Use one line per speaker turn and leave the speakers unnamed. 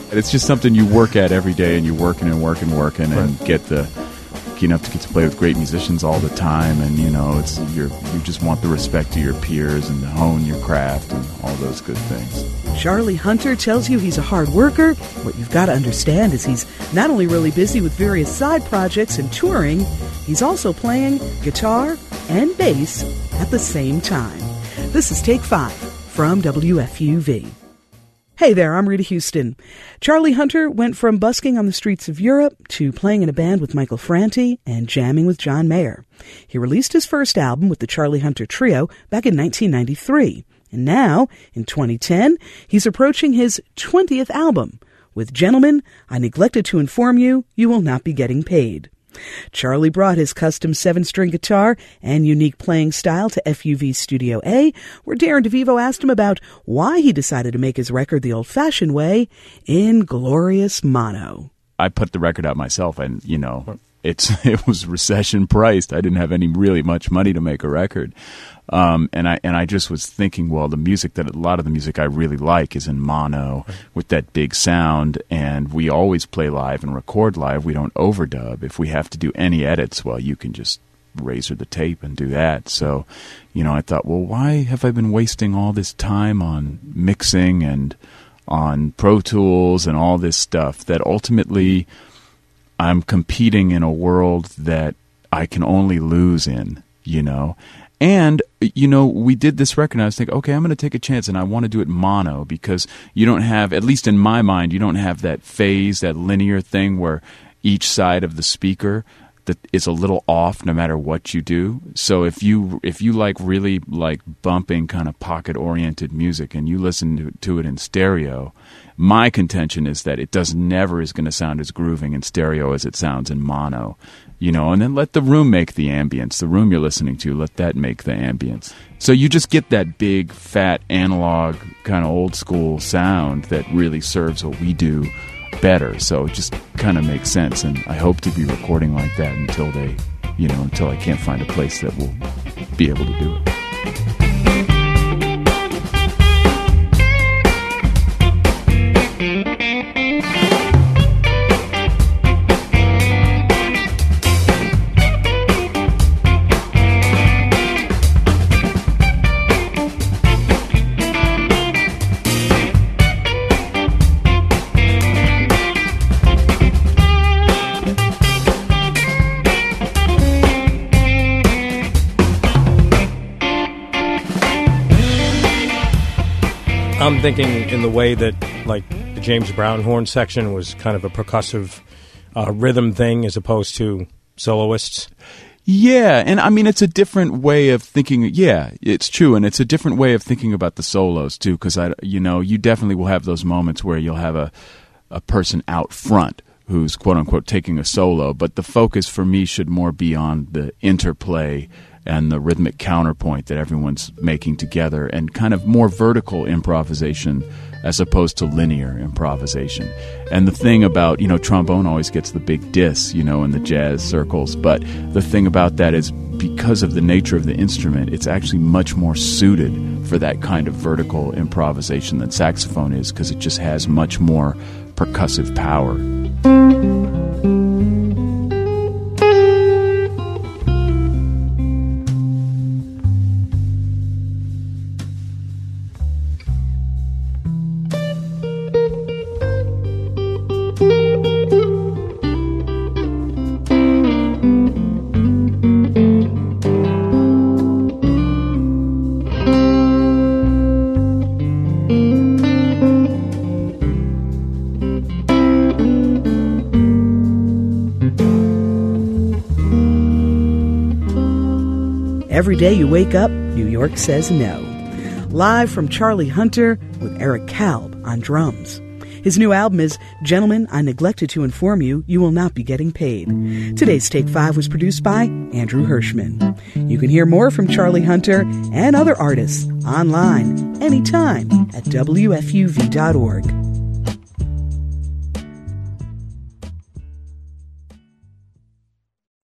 It's just something you work at every day, and you're working and get to play with great musicians all the time, and you just want the respect of your peers and to hone your craft and all those good things.
Charlie Hunter tells you he's a hard worker. What you've got to understand is he's not only really busy with various side projects and touring, he's also playing guitar and bass at the same time. This is Take 5 from WFUV. Hey there, I'm Rita Houston. Charlie Hunter went from busking on the streets of Europe to playing in a band with Michael Franti and jamming with John Mayer. He released his first album with the Charlie Hunter Trio back in 1993. And now, in 2010, he's approaching his 20th album. With Gentlemen, I neglected to inform you, you will not be getting paid. Charlie brought his custom 7-string guitar and unique playing style to FUV Studio A, where Darren DeVivo asked him about why he decided to make his record the old-fashioned way in glorious mono.
I put the record out myself, and, it was recession-priced. I didn't have really much money to make a record. And I just was thinking, well, a lot of the music I really like is in mono with that big sound, and we always play live and record live. We don't overdub. If we have to do any edits, well, you can just razor the tape and do that. So, I thought, well, why have I been wasting all this time on mixing and on Pro Tools and all this stuff that ultimately I'm competing in a world that I can only lose in, And, we did this record, and I was thinking, okay, I'm going to take a chance, and I want to do it mono, because you don't have, at least in my mind, you don't have that phase, that linear thing where each side of the speaker that is a little off no matter what you do. So if you really like bumping kind of pocket-oriented music and you listen to it in stereo, my contention is that it never is going to sound as grooving in stereo as it sounds in mono. And then let the room make the ambience. The room you're listening to, let that make the ambience. So you just get that big, fat, analog, kind of old-school sound that really serves what we do better. So it just kind of makes sense, and I hope to be recording like that until I can't find a place that will be able to do it.
I'm thinking in the way that, like, the James Brown horn section was kind of a percussive rhythm thing as opposed to soloists.
Yeah, and I mean, it's a different way of thinking. Yeah, it's true, and it's a different way of thinking about the solos, too, because, you definitely will have those moments where you'll have a person out front who's, quote-unquote, taking a solo, but the focus for me should more be on the interplay and the rhythmic counterpoint that everyone's making together, and kind of more vertical improvisation as opposed to linear improvisation. And the thing about, trombone always gets the big diss, in the jazz circles, but the thing about that is because of the nature of the instrument, it's actually much more suited for that kind of vertical improvisation than saxophone is, because it just has much more percussive power.
Every day you wake up, New York says no. Live from Charlie Hunter with Eric Kalb on drums. His new album is Gentlemen, I Neglected to Inform You, You Will Not Be Getting Paid. Today's Take 5 was produced by Andrew Hirschman. You can hear more from Charlie Hunter and other artists online anytime at WFUV.org.